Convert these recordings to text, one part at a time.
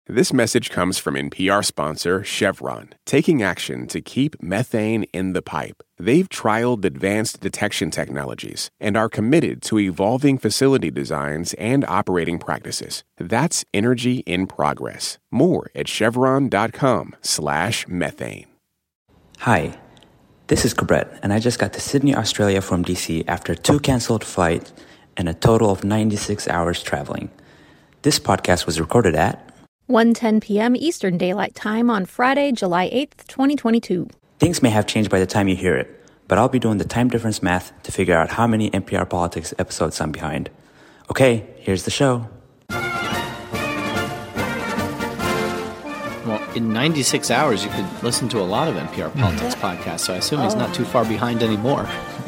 This message comes from NPR sponsor Chevron, taking action to keep methane in the pipe. They've trialed advanced detection technologies and are committed to evolving facility designs and operating practices. That's energy in progress. More at chevron.com/methane. Hi, this is Cabret, and I just got to Sydney, Australia from DC after 2 canceled flights and a total of 96 hours traveling. This podcast was recorded at 1:10 p.m. Eastern Daylight Time on Friday, July 8th, 2022. Things may have changed by the time you hear it, but I'll be doing the time difference math to figure out how many NPR Politics episodes I'm behind. Okay, here's the show. Well, in 96 hours, you could listen to a lot of NPR Politics podcasts, so I assume he's not too far behind anymore.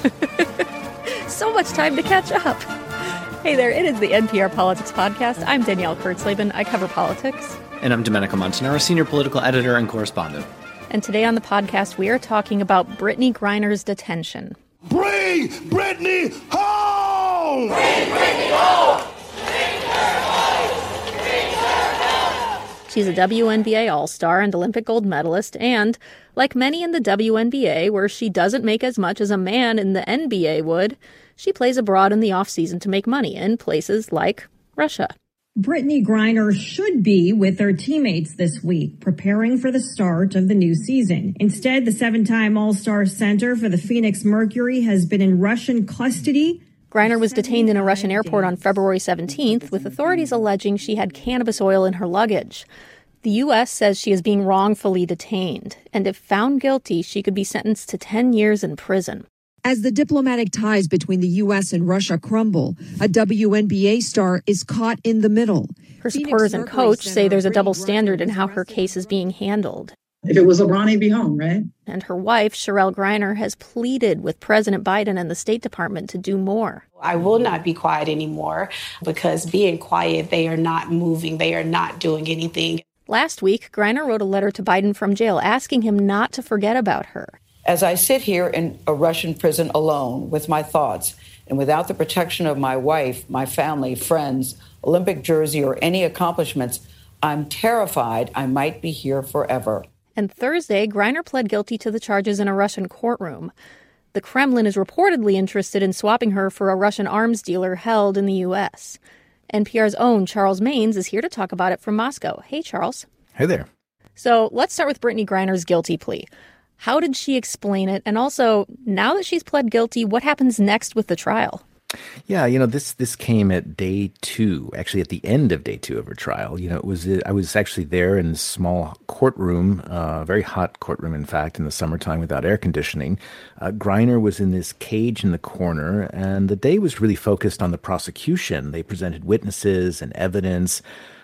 So much time to catch up. Hey there, it is the NPR Politics Podcast. I'm Danielle Kurtzleben. I cover politics. And I'm Domenico Montanaro, senior political editor and correspondent. And today on the podcast, we are talking about Brittney Griner's detention. Bring Brittney home! Bring Brittney home! Bring her home! Bring her home! She's a WNBA All-Star and Olympic gold medalist, and like many in the WNBA, where she doesn't make as much as a man in the NBA would, she plays abroad in the off-season to make money in places like Russia. Brittney Griner should be with her teammates this week, preparing for the start of the new season. Instead, the 7-time All-Star center for the Phoenix Mercury has been in Russian custody. Griner was detained in a Russian airport on February 17th, with authorities alleging she had cannabis oil in her luggage. The U.S. says she is being wrongfully detained, and if found guilty, she could be sentenced to 10 years in prison. As the diplomatic ties between the U.S. and Russia crumble, a WNBA star is caught in the middle. Her supporters and coach say there's a double standard in how her case is being handled. If it was LeBron, he'd be home, right? And her wife, Cherelle Griner, has pleaded with President Biden and the State Department to do more. I will not be quiet anymore, because being quiet, they are not moving. They are not doing anything. Last week, Griner wrote a letter to Biden from jail asking him not to forget about her. As I sit here in a Russian prison alone with my thoughts and without the protection of my wife, my family, friends, Olympic jersey, or any accomplishments, I'm terrified I might be here forever. And Thursday, Griner pled guilty to the charges in a Russian courtroom. The Kremlin is reportedly interested in swapping her for a Russian arms dealer held in the U.S. NPR's own Charles Maynes is here to talk about it from Moscow. Hey, Charles. Hey there. So let's start with Brittney Griner's guilty plea. How did she explain it? And also, now that she's pled guilty, what happens next with the trial? Yeah, this came at day 2, actually at the end of day 2 of her trial. I was actually there in a small courtroom, very hot courtroom, in fact, in the summertime without air conditioning. Griner was in this cage in the corner, and the day was really focused on the prosecution. They presented witnesses and evidence,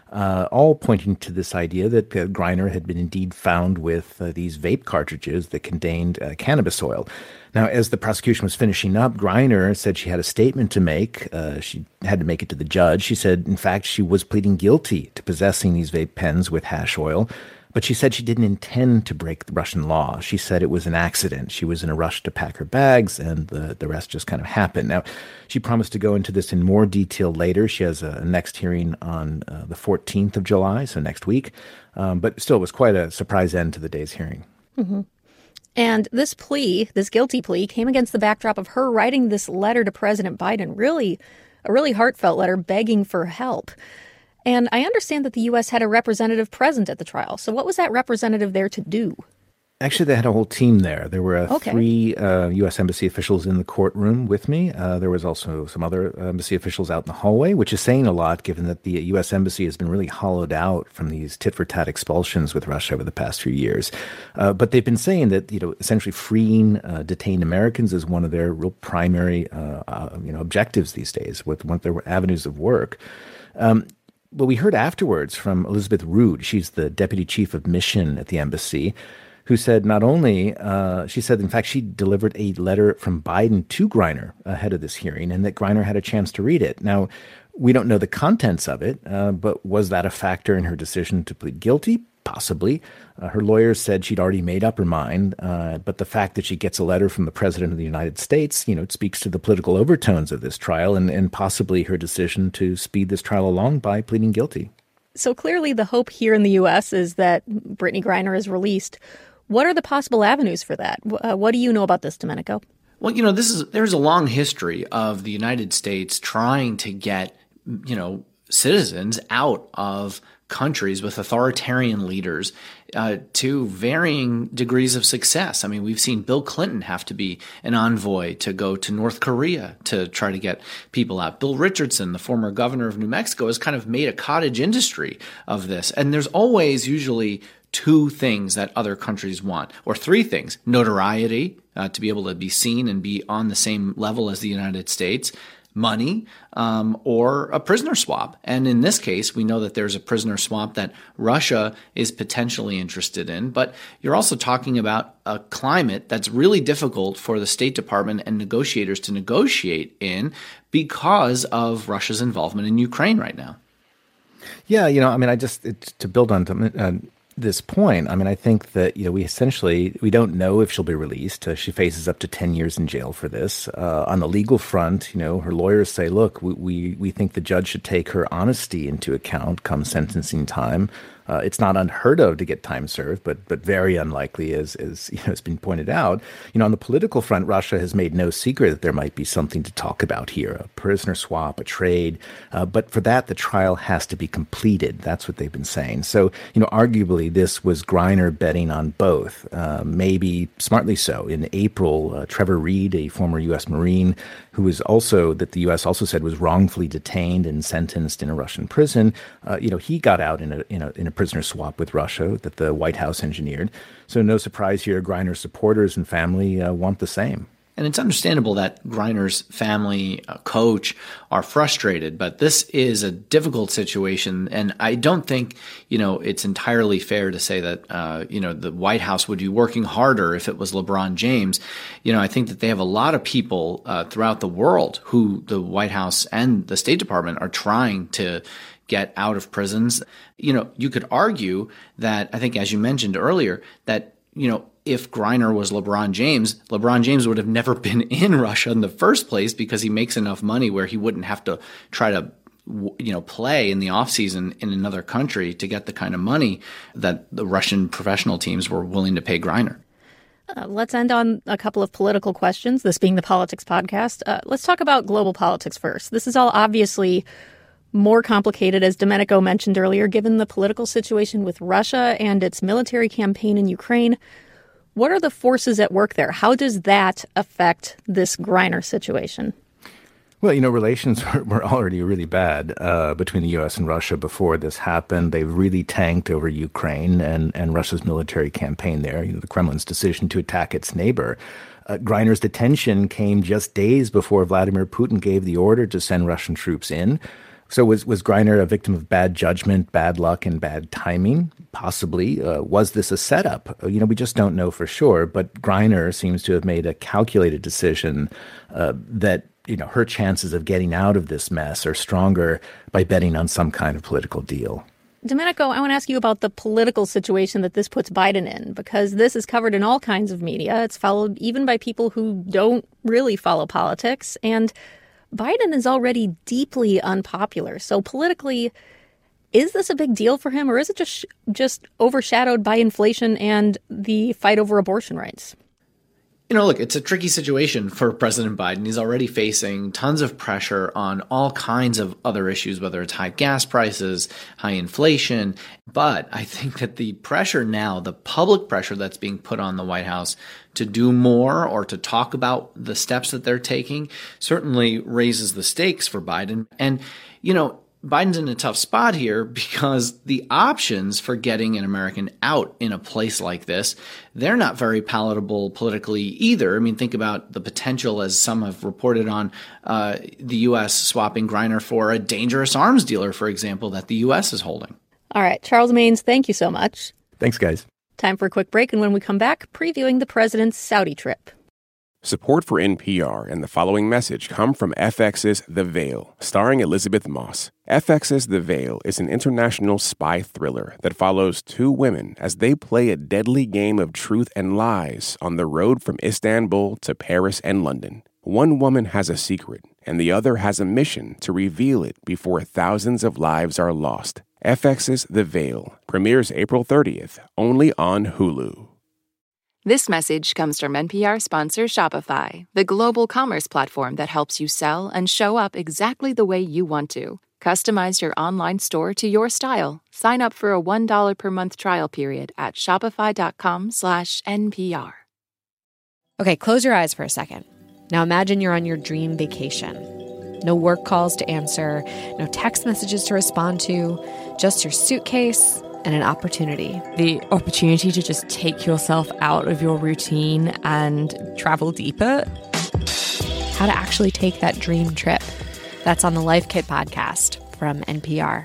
all pointing to this idea that Griner had been indeed found with these vape cartridges that contained cannabis oil. Now, as the prosecution was finishing up, Griner said she had a statement to make. She had to make it to the judge. She said, in fact, she was pleading guilty to possessing these vape pens with hash oil. But she said she didn't intend to break the Russian law. She said it was an accident. She was in a rush to pack her bags, and the rest just kind of happened. Now, she promised to go into this in more detail later. She has a next hearing on the 14th of July, so next week. But still, it was quite a surprise end to the day's hearing. Mm-hmm. And this guilty plea, came against the backdrop of her writing this letter to President Biden, a really heartfelt letter begging for help. And I understand that the U.S. had a representative present at the trial. So what was that representative there to do? Actually, they had a whole team there. There were 3 U.S. Embassy officials in the courtroom with me. There was also some other embassy officials out in the hallway, which is saying a lot given that the U.S. Embassy has been really hollowed out from these tit-for-tat expulsions with Russia over the past few years. But they've been saying that, essentially freeing detained Americans is one of their real primary, objectives these days, with one of their avenues of work. Well, we heard afterwards from Elizabeth Rood. She's the deputy chief of mission at the embassy, who said not only, she said, in fact, she delivered a letter from Biden to Griner ahead of this hearing, and that Griner had a chance to read it. Now, we don't know the contents of it, but was that a factor in her decision to plead guilty? Possibly. Her lawyers said she'd already made up her mind, but the fact that she gets a letter from the president of the United States, it speaks to the political overtones of this trial and possibly her decision to speed this trial along by pleading guilty. So clearly the hope here in the U.S. is that Brittney Griner is released. What are the possible avenues for that? What do you know about this, Domenico? Well, there's a long history of the United States trying to get, citizens out of countries with authoritarian leaders to varying degrees of success. I mean, we've seen Bill Clinton have to be an envoy to go to North Korea to try to get people out. Bill Richardson, the former governor of New Mexico, has kind of made a cottage industry of this. And there's always usually two things that other countries want, or three things: notoriety, to be able to be seen and be on the same level as the United States; money, or a prisoner swap. And in this case, we know that there's a prisoner swap that Russia is potentially interested in. But you're also talking about a climate that's really difficult for the State Department and negotiators to negotiate in because of Russia's involvement in Ukraine right now. Yeah, to build on this point, I think that, we don't know if she'll be released. She faces up to 10 years in jail for this. On the legal front, her lawyers say, look, we think the judge should take her honesty into account come sentencing time. It's not unheard of to get time served, but very unlikely, as has been pointed out. On the political front, Russia has made no secret that there might be something to talk about here: a prisoner swap, a trade. But for that, the trial has to be completed. That's what they've been saying. So, arguably, this was Griner betting on both. Maybe smartly so. In April, Trevor Reed, a former U.S. Marine, who was that the U.S. also said was wrongfully detained and sentenced in a Russian prison, he got out in a prisoner swap with Russia that the White House engineered. So no surprise here, Griner's supporters and family want the same. And it's understandable that Griner's family, coach, are frustrated, but this is a difficult situation. And I don't think, it's entirely fair to say that, the White House would be working harder if it was LeBron James. I think that they have a lot of people throughout the world who the White House and the State Department are trying to get out of prisons. You could argue that, I think, as you mentioned earlier, that, if Griner was LeBron James would have never been in Russia in the first place because he makes enough money where he wouldn't have to try to, play in the offseason in another country to get the kind of money that the Russian professional teams were willing to pay Griner. Let's end on a couple of political questions, this being the Politics Podcast. Let's talk about global politics first. This is all obviously more complicated, as Domenico mentioned earlier, given the political situation with Russia and its military campaign in Ukraine. What are the forces at work there? How does that affect this Griner situation? Well, relations were already really bad between the U.S. and Russia before this happened. They really tanked over Ukraine and Russia's military campaign there, the Kremlin's decision to attack its neighbor. Griner's detention came just days before Vladimir Putin gave the order to send Russian troops in. So was Griner a victim of bad judgment, bad luck, and bad timing? Possibly. Was this a setup? We just don't know for sure. But Griner seems to have made a calculated decision that her chances of getting out of this mess are stronger by betting on some kind of political deal. Domenico, I want to ask you about the political situation that this puts Biden in, because this is covered in all kinds of media. It's followed even by people who don't really follow politics. And Biden is already deeply unpopular. So politically, is this a big deal for him, or is it just overshadowed by inflation and the fight over abortion rights? Look, it's a tricky situation for President Biden. He's already facing tons of pressure on all kinds of other issues, whether it's high gas prices, high inflation. But I think that the pressure now, the public pressure that's being put on the White House to do more or to talk about the steps that they're taking certainly raises the stakes for Biden. And, Biden's in a tough spot here because the options for getting an American out in a place like this, they're not very palatable politically either. I mean, think about the potential, as some have reported on, the U.S. swapping Griner for a dangerous arms dealer, for example, that the U.S. is holding. All right. Charles Maynes, thank you so much. Thanks, guys. Time for a quick break, and when we come back, previewing the president's Saudi trip. Support for NPR and the following message come from FX's The Veil, starring Elizabeth Moss. FX's The Veil is an international spy thriller that follows two women as they play a deadly game of truth and lies on the road from Istanbul to Paris and London. One woman has a secret, and the other has a mission to reveal it before thousands of lives are lost. FX's The Veil premieres April 30th, only on Hulu. This message comes from NPR sponsor Shopify, the global commerce platform that helps you sell and show up exactly the way you want to. Customize your online store to your style. Sign up for a $1 per month trial period at shopify.com/NPR. Okay, close your eyes for a second. Now imagine you're on your dream vacation. No work calls to answer, no text messages to respond to, just your suitcase and an opportunity. The opportunity to just take yourself out of your routine and travel deeper. How to actually take that dream trip. That's on the Life Kit podcast from NPR.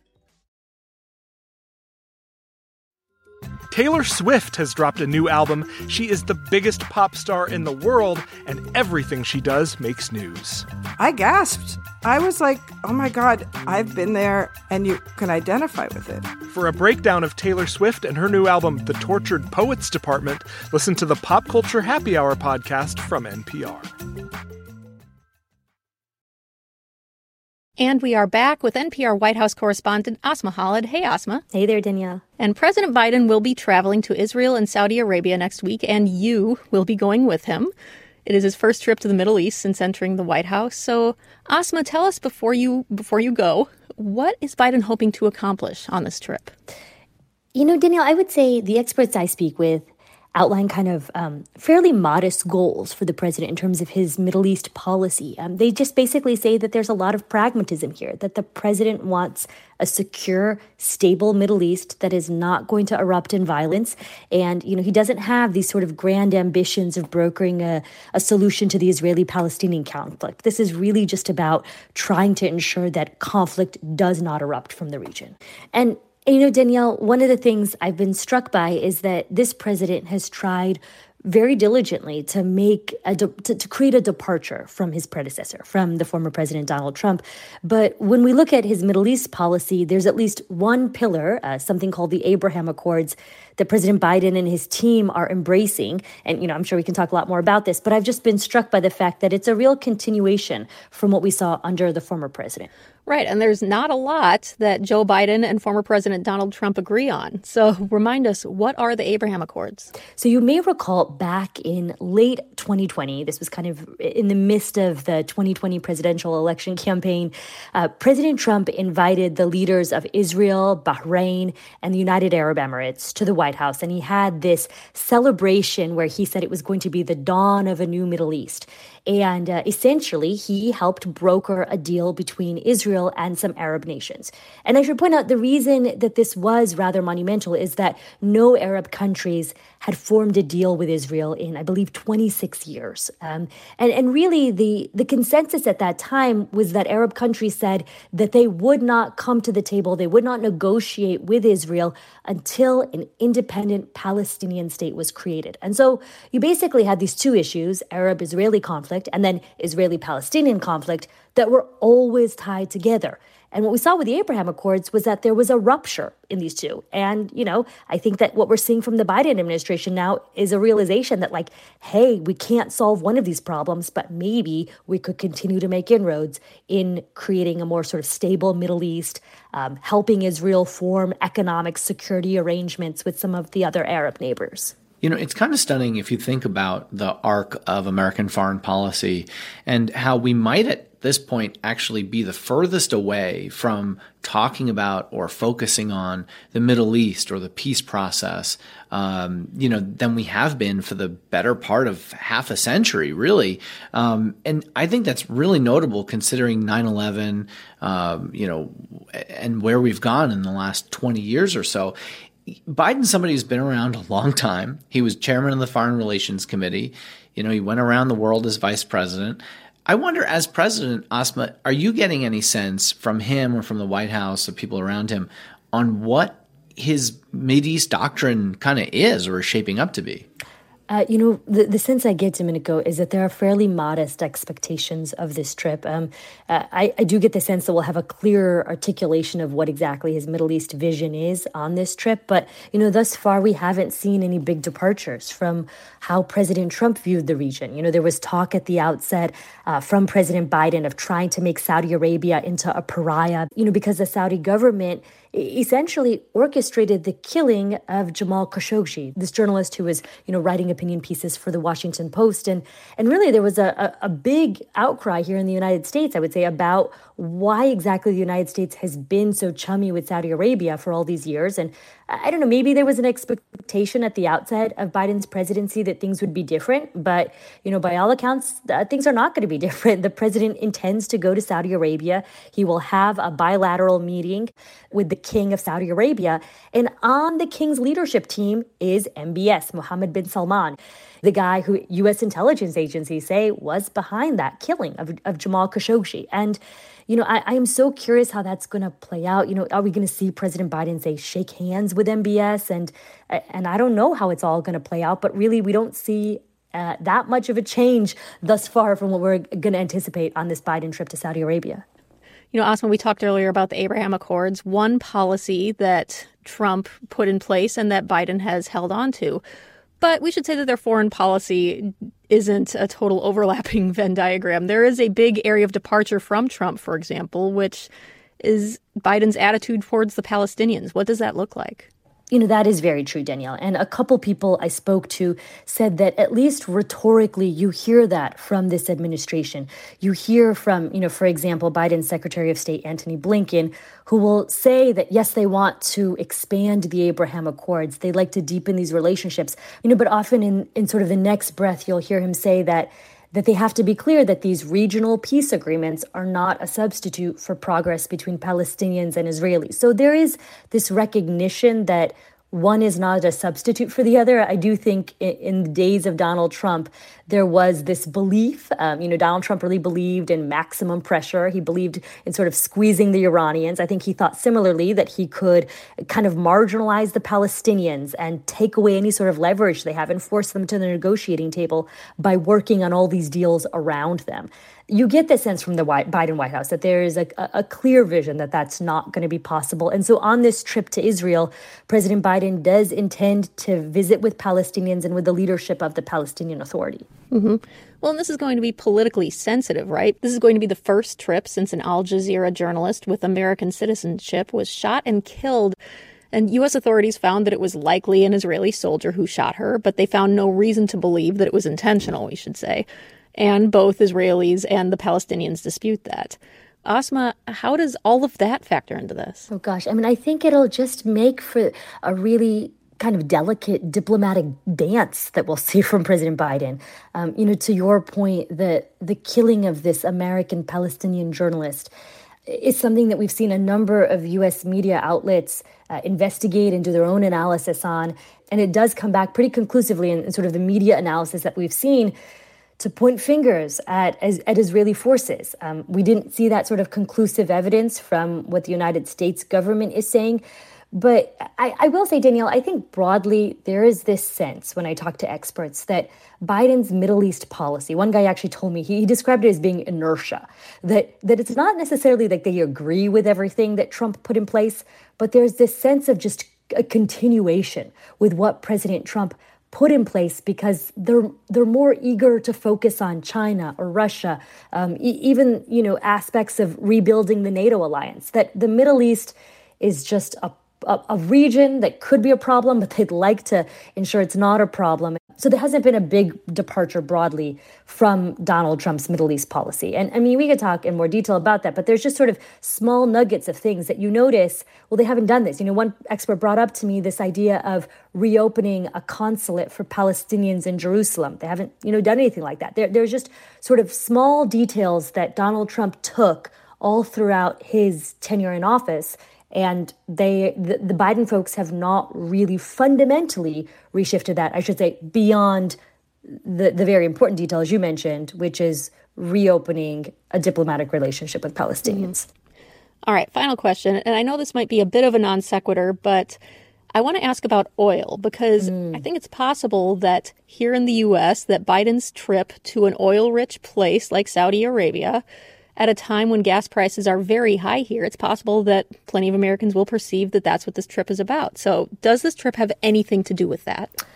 Taylor Swift has dropped a new album. She is the biggest pop star in the world, and everything she does makes news. I gasped. I was like, oh my God, I've been there, and you can identify with it. For a breakdown of Taylor Swift and her new album, The Tortured Poets Department, listen to the Pop Culture Happy Hour podcast from NPR. And we are back with NPR White House correspondent Asma Khalid. Hey, Asma. Hey there, Danielle. And President Biden will be traveling to Israel and Saudi Arabia next week, and you will be going with him. It is his first trip to the Middle East since entering the White House. So, Asma, tell us before you go, what is Biden hoping to accomplish on this trip? You know, Danielle, I would say the experts I speak with outline kind of fairly modest goals for the president in terms of his Middle East policy. They just basically say that there's a lot of pragmatism here, that the president wants a secure, stable Middle East that is not going to erupt in violence. And, you know, he doesn't have these sort of grand ambitions of brokering a solution to the Israeli-Palestinian conflict. This is really just about trying to ensure that conflict does not erupt from the region. And you know, Danielle, one of the things I've been struck by is that this president has tried very diligently to make to create a departure from his predecessor, from the former President Donald Trump. But when we look at his Middle East policy, there's at least one pillar, something called the Abraham Accords, that President Biden and his team are embracing. And, you know, I'm sure we can talk a lot more about this, but I've just been struck by the fact that it's a real continuation from what we saw under the former president. Right, and there's not a lot that Joe Biden and former President Donald Trump agree on. So remind us, what are the Abraham Accords? So you may recall back in late 2020, this was kind of in the midst of the 2020 presidential election campaign, President Trump invited the leaders of Israel, Bahrain, and the United Arab Emirates to the White House. And he had this celebration where he said it was going to be the dawn of a new Middle East. And essentially, he helped broker a deal between Israel and some Arab nations. And I should point out the reason that this was rather monumental is that no Arab countries had formed a deal with Israel in, I believe, 26 years. And really, the consensus at that time was that Arab countries said that they would not come to the table, they would not negotiate with Israel until an independent Palestinian state was created. And so you basically had these two issues, Arab-Israeli conflict and then Israeli-Palestinian conflict, that were always tied together. And what we saw with the Abraham Accords was that there was a rupture in these two. And, you know, I think that what we're seeing from the Biden administration now is a realization that, like, hey, we can't solve one of these problems, but maybe we could continue to make inroads in creating a more sort of stable Middle East, helping Israel form economic security arrangements with some of the other Arab neighbors. You know, it's kind of stunning if you think about the arc of American foreign policy and how we might at this point actually be the furthest away from talking about or focusing on the Middle East or the peace process, than we have been for the better part of half a century, really. And I think that's really notable considering 9/11, and where we've gone in the last 20 years or so. Biden's somebody who's been around a long time. He was chairman of the Foreign Relations Committee. You know, he went around the world as vice president. I wonder, as president, Asma, are you getting any sense from him or from the White House, or people around him, on what his Mideast doctrine kind of is or is shaping up to be? The sense I get, Domenico, is that there are fairly modest expectations of this trip. I do get the sense that we'll have a clearer articulation of what exactly his Middle East vision is on this trip. But, you know, thus far, we haven't seen any big departures from how President Trump viewed the region. You know, there was talk at the outset from President Biden of trying to make Saudi Arabia into a pariah, you know, because the Saudi government essentially orchestrated the killing of Jamal Khashoggi, this journalist who was, writing opinion pieces for the Washington Post. And really there was a big outcry here in the United States, I would say, about why exactly the United States has been so chummy with Saudi Arabia for all these years. And I don't know, maybe there was an expectation at the outset of Biden's presidency that things would be different. But, by all accounts, things are not going to be different. The president intends to go to Saudi Arabia. He will have a bilateral meeting with the king of Saudi Arabia. And on the king's leadership team is MBS, Mohammed bin Salman, the guy who U.S. intelligence agencies say was behind that killing of Jamal Khashoggi. And I am so curious how that's going to play out. Are we going to see President Biden, say, shake hands with MBS? And I don't know how it's all going to play out, but really we don't see that much of a change thus far from what we're going to anticipate on this Biden trip to Saudi Arabia. Asma, we talked earlier about the Abraham Accords, one policy that Trump put in place and that Biden has held on to. But we should say that their foreign policy isn't a total overlapping Venn diagram. There is a big area of departure from Trump, for example, which is Biden's attitude towards the Palestinians. What does that look like? That is very true, Danielle. And a couple people I spoke to said that at least rhetorically, you hear that from this administration. You hear from, for example, Biden's Secretary of State, Antony Blinken, who will say that, yes, they want to expand the Abraham Accords. They'd like to deepen these relationships, but often in sort of the next breath, you'll hear him say that they have to be clear that these regional peace agreements are not a substitute for progress between Palestinians and Israelis. So there is this recognition that one is not a substitute for the other. I do think in the days of Donald Trump, there was this belief, Donald Trump really believed in maximum pressure. He believed in sort of squeezing the Iranians. I think he thought similarly that he could kind of marginalize the Palestinians and take away any sort of leverage they have and force them to the negotiating table by working on all these deals around them. You get the sense from the Biden White House that there is a clear vision that that's not going to be possible. And so on this trip to Israel, President Biden does intend to visit with Palestinians and with the leadership of the Palestinian Authority. Mm-hmm. Well, and this is going to be politically sensitive, right? This is going to be the first trip since an Al Jazeera journalist with American citizenship was shot and killed. And U.S. authorities found that it was likely an Israeli soldier who shot her, but they found no reason to believe that it was intentional, we should say. And both Israelis and the Palestinians dispute that. Asma, how does all of that factor into this? Oh, gosh. I think it'll just make for a really kind of delicate diplomatic dance that we'll see from President Biden. To your point, the killing of this American Palestinian journalist is something that we've seen a number of U.S. media outlets investigate and do their own analysis on. And it does come back pretty conclusively in sort of the media analysis that we've seen to point fingers at Israeli forces. We didn't see that sort of conclusive evidence from what the United States government is saying. But I will say, Danielle, I think broadly there is this sense when I talk to experts that Biden's Middle East policy, one guy actually told me, he described it as being inertia, that it's not necessarily like they agree with everything that Trump put in place, but there's this sense of just a continuation with what President Trump put in place because they're more eager to focus on China or Russia, even aspects of rebuilding the NATO alliance. That the Middle East is just a region that could be a problem, but they'd like to ensure it's not a problem. So there hasn't been a big departure broadly from Donald Trump's Middle East policy. And we could talk in more detail about that, but there's just sort of small nuggets of things that you notice, well, they haven't done this. One expert brought up to me this idea of reopening a consulate for Palestinians in Jerusalem. They haven't, done anything like that. There's just sort of small details that Donald Trump took all throughout his tenure in office. And the Biden folks have not really fundamentally reshifted that, I should say, beyond the very important details you mentioned, which is reopening a diplomatic relationship with Palestinians. All right, final question. And I know this might be a bit of a non sequitur, but I want to ask about oil because I think it's possible that here in the U.S. that Biden's trip to an oil-rich place like Saudi Arabia at a time when gas prices are very high here, it's possible that plenty of Americans will perceive that that's what this trip is about. So does this trip have anything to do with that?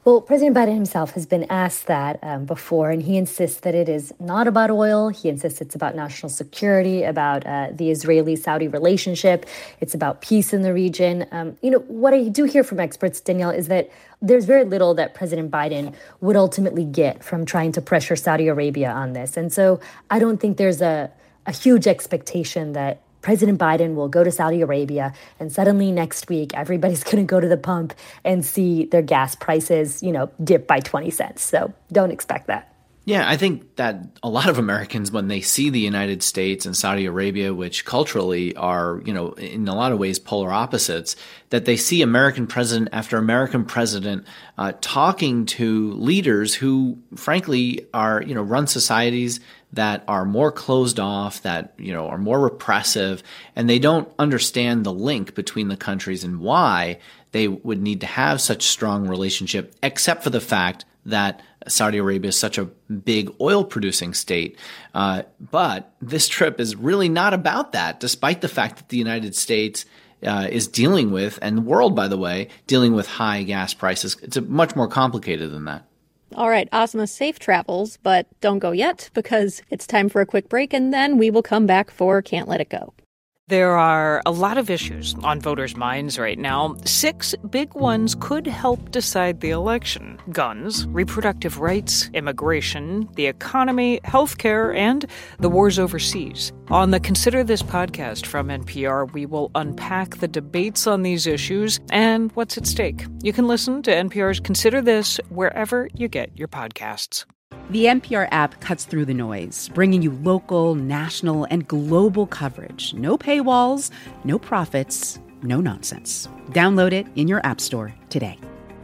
Well, President Biden himself has been asked that before, and he insists that it is not about oil. He insists it's about national security, about the Israeli-Saudi relationship. It's about peace in the region. What I do hear from experts, Danielle, is that there's very little that President Biden would ultimately get from trying to pressure Saudi Arabia on this. And so I don't think there's a huge expectation that President Biden will go to Saudi Arabia and suddenly next week, everybody's going to go to the pump and see their gas prices, dip by 20 cents. So don't expect that. Yeah, I think that a lot of Americans, when they see the United States and Saudi Arabia, which culturally are, in a lot of ways polar opposites, that they see American president after American president talking to leaders who, frankly, are, run societies that are more closed off, that, are more repressive, and they don't understand the link between the countries and why they would need to have such strong relationship, except for the fact that Saudi Arabia is such a big oil producing state. But this trip is really not about that, despite the fact that the United States is dealing with, and the world, by the way, dealing with high gas prices. It's much more complicated than that. All right, Asma, safe travels, but don't go yet because it's time for a quick break, and then we will come back for Can't Let It Go. There are a lot of issues on voters' minds right now. 6 big ones could help decide the election: guns, reproductive rights, immigration, the economy, healthcare, and the wars overseas. On the Consider This podcast from NPR, we will unpack the debates on these issues and what's at stake. You can listen to NPR's Consider This wherever you get your podcasts. The NPR app cuts through the noise, bringing you local, national, and global coverage. No paywalls, no profits, no nonsense. Download it in your app store today.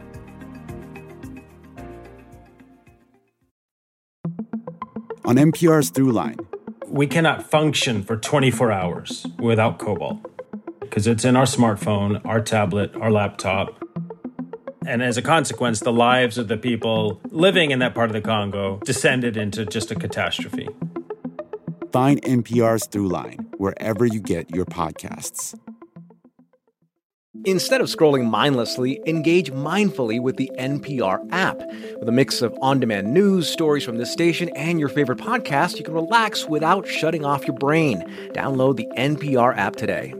On NPR's Throughline. We cannot function for 24 hours without cobalt because it's in our smartphone, our tablet, our laptop. And as a consequence, the lives of the people living in that part of the Congo descended into just a catastrophe. Find NPR's Throughline wherever you get your podcasts. Instead of scrolling mindlessly, engage mindfully with the NPR app. With a mix of on-demand news, stories from this station, and your favorite podcast, you can relax without shutting off your brain. Download the NPR app today.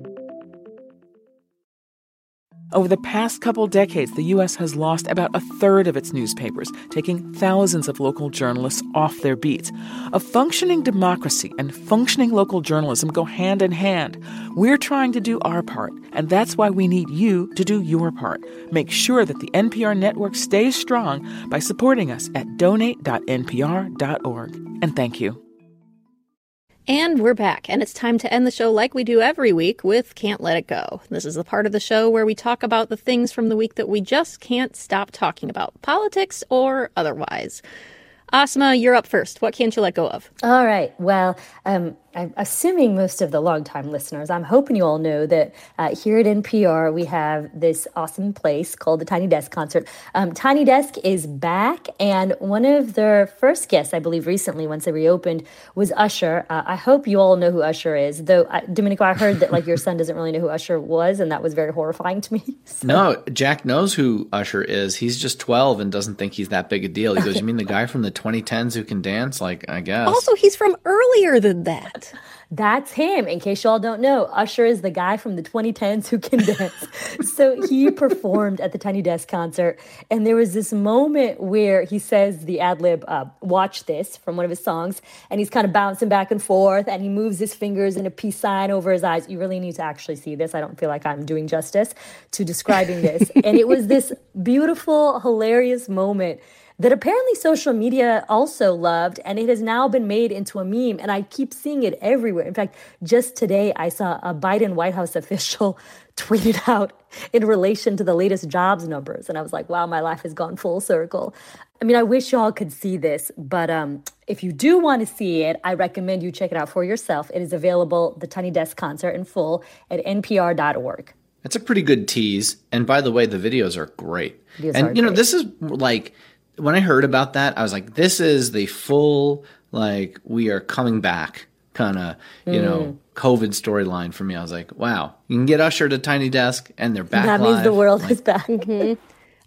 Over the past couple decades, the U.S. has lost about a third of its newspapers, taking thousands of local journalists off their beat. A functioning democracy and functioning local journalism go hand in hand. We're trying to do our part, and that's why we need you to do your part. Make sure that the NPR network stays strong by supporting us at donate.npr.org. And thank you. And we're back, and it's time to end the show like we do every week with Can't Let It Go. This is the part of the show where we talk about the things from the week that we just can't stop talking about, politics or otherwise. Asma, you're up first. What can't you let go of? All right. Well, I'm assuming most of the longtime listeners, I'm hoping you all know that here at NPR, we have this awesome place called the Tiny Desk Concert. Tiny Desk is back, and one of their first guests, I believe recently, once they reopened, was Usher. I hope you all know who Usher is, though, Domenico, I heard that your son doesn't really know who Usher was, and that was very horrifying to me. So. No, Jack knows who Usher is. He's just 12 and doesn't think he's that big a deal. He goes, you mean the guy from the 2010s who can dance? Like, I guess. Also, he's from earlier than that. That's him. In case y'all don't know, Usher is the guy from the 2010s who can dance. So he performed at the Tiny Desk Concert, and there was this moment where he says the ad-lib, watch this, from one of his songs, and he's kind of bouncing back and forth, and he moves his fingers in a peace sign over his eyes. You really need to actually see this. I don't feel like I'm doing justice to describing this. And it was this beautiful, hilarious moment that apparently social media also loved, and it has now been made into a meme, and I keep seeing it everywhere. In fact, just today, I saw a Biden White House official tweet it out in relation to the latest jobs numbers, and I was like, wow, my life has gone full circle. I mean, I wish y'all could see this, but if you do want to see it, I recommend you check it out for yourself. It is available, the Tiny Desk Concert in full, at npr.org. It's a pretty good tease, and by the way, the videos are great. This is like... When I heard about that, I was like, this is the full, we are coming back kind of, COVID storyline for me. I was like, wow, you can get Usher to Tiny Desk and they're back That live. means the world is back.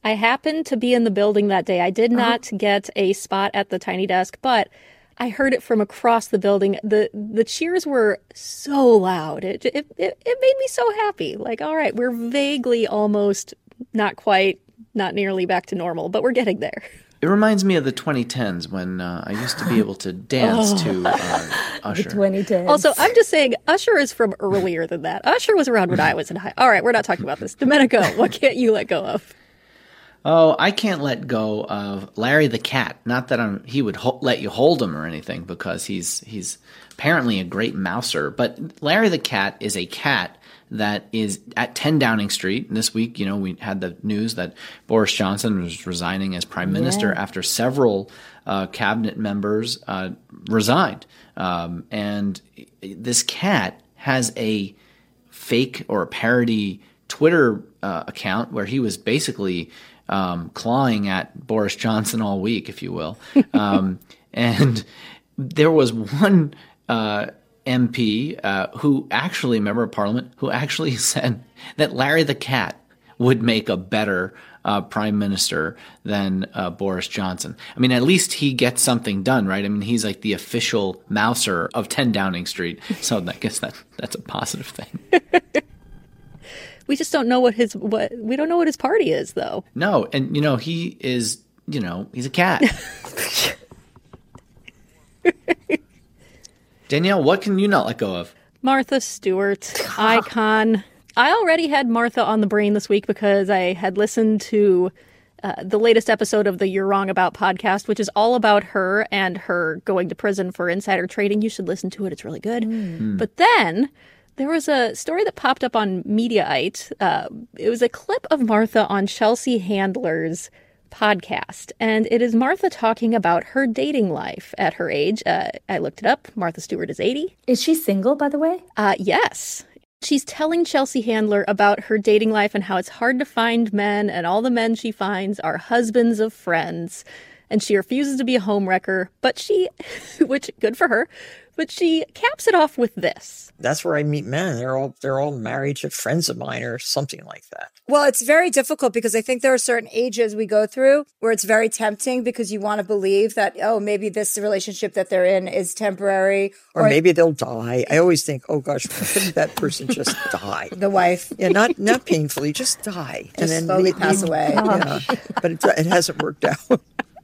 I happened to be in the building that day. I did not get a spot at the tiny desk, but I heard it from across the building. The cheers were so loud. It made me so happy. Like, all right, we're vaguely, almost, not quite, not nearly back to normal, but we're getting there. It reminds me of the 2010s when I used to be able to dance to Usher. The 2010s. Also, I'm just saying, Usher is from earlier than that. Usher was around when I was in high. All right, we're not talking about this. Domenico, what can't you let go of? Oh, I can't let go of Larry the Cat. Not that he would let you hold him or anything, because he's apparently a great mouser. But Larry the Cat is a cat that is at 10 Downing Street. And this week, we had the news that Boris Johnson was resigning as prime minister after several cabinet members resigned. And this cat has a fake or a parody Twitter account where he was basically clawing at Boris Johnson all week, if you will. And there was one MP who actually, member of parliament, who actually said that Larry the Cat would make a better prime minister than Boris Johnson. I mean, at least he gets something done, right? I mean, he's like the official mouser of 10 Downing Street. So I guess that's a positive thing. We just don't know we don't know what his party is, though. No, and he is, he's a cat. Danielle, what can you not let go of? Martha Stewart, icon. I already had Martha on the brain this week because I had listened to the latest episode of the You're Wrong About podcast, which is all about her and her going to prison for insider trading. You should listen to it. It's really good. But then there was a story that popped up on Mediaite. It was a clip of Martha on Chelsea Handler's podcast, and it is Martha talking about her dating life at her age. I looked it up. Martha Stewart is 80. Is she single, by the way? Yes. She's telling Chelsea Handler about her dating life and how it's hard to find men, and all the men she finds are husbands of friends. And she refuses to be a homewrecker, but which, good for her, but she caps it off with this. That's where I meet men. They're all married to friends of mine or something like that. Well, it's very difficult because I think there are certain ages we go through where it's very tempting because you want to believe that, maybe this relationship that they're in is temporary. Or maybe they'll die. I always think, oh gosh, why couldn't that person just die? The wife. Yeah, not painfully, just die. Just and then slowly pass away. Yeah, but it hasn't worked out.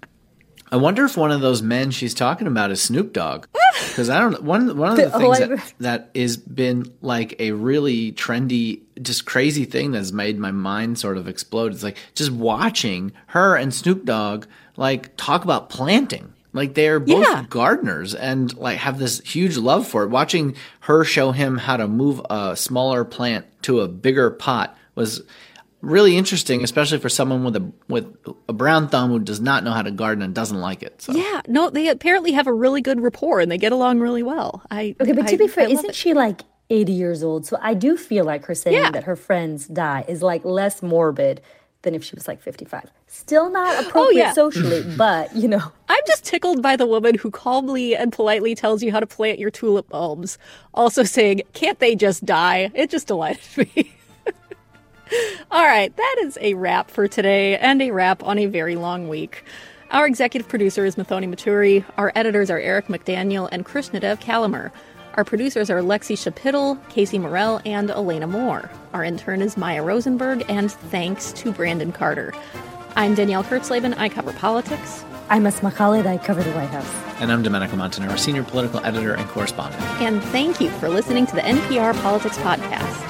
I wonder if one of those men she's talking about is Snoop Dogg. Because I don't. One of the things that has been like a really trendy, just crazy thing that's made my mind sort of explode. It's like just watching her and Snoop Dogg like talk about planting. Like they're both gardeners and like have this huge love for it. Watching her show him how to move a smaller plant to a bigger pot was really interesting, especially for someone with a brown thumb who does not know how to garden and doesn't like it. So. Yeah, no, they apparently have a really good rapport and they get along really well. But to be fair, isn't she like 80 years old? So I do feel like her saying that her friends die is like less morbid than if she was like 55. Still not appropriate socially, but I'm just tickled by the woman who calmly and politely tells you how to plant your tulip bulbs, also saying, can't they just die? It just delighted me. All right, that is a wrap for today and a wrap on a very long week. Our executive producer is Mathoni Maturi. Our editors are Eric McDaniel and Krishnadev Kalamer. Our producers are Lexi Shapittle, Casey Morell, and Elena Moore. Our intern is Maya Rosenberg, and thanks to Brandon Carter. I'm Danielle Kurtzleben. I cover politics. I'm Asma Khalid. I cover the White House. And I'm Domenico Montanaro, senior political editor and correspondent. And thank you for listening to the NPR Politics Podcast.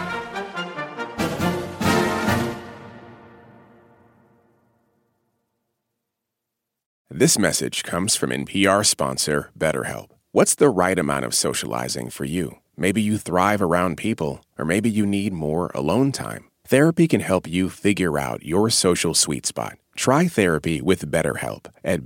This message comes from NPR sponsor BetterHelp. What's the right amount of socializing for you? Maybe you thrive around people, or maybe you need more alone time. Therapy can help you figure out your social sweet spot. Try therapy with BetterHelp at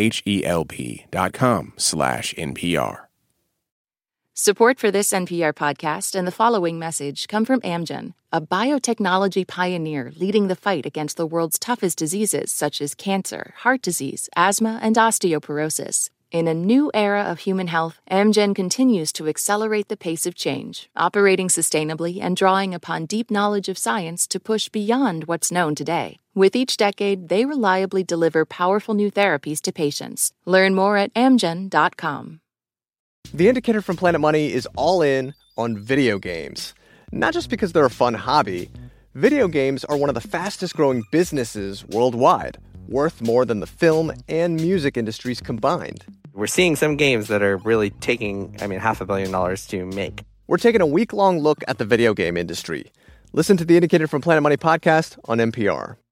betterhelp.com/NPR. Support for this NPR podcast and the following message come from Amgen, a biotechnology pioneer leading the fight against the world's toughest diseases such as cancer, heart disease, asthma, and osteoporosis. In a new era of human health, Amgen continues to accelerate the pace of change, operating sustainably and drawing upon deep knowledge of science to push beyond what's known today. With each decade, they reliably deliver powerful new therapies to patients. Learn more at Amgen.com. The Indicator from Planet Money is all in on video games. Not just because they're a fun hobby. Video games are one of the fastest growing businesses worldwide, worth more than the film and music industries combined. We're seeing some games that are really taking, $500 million to make. We're taking a week-long look at the video game industry. Listen to the Indicator from Planet Money podcast on NPR.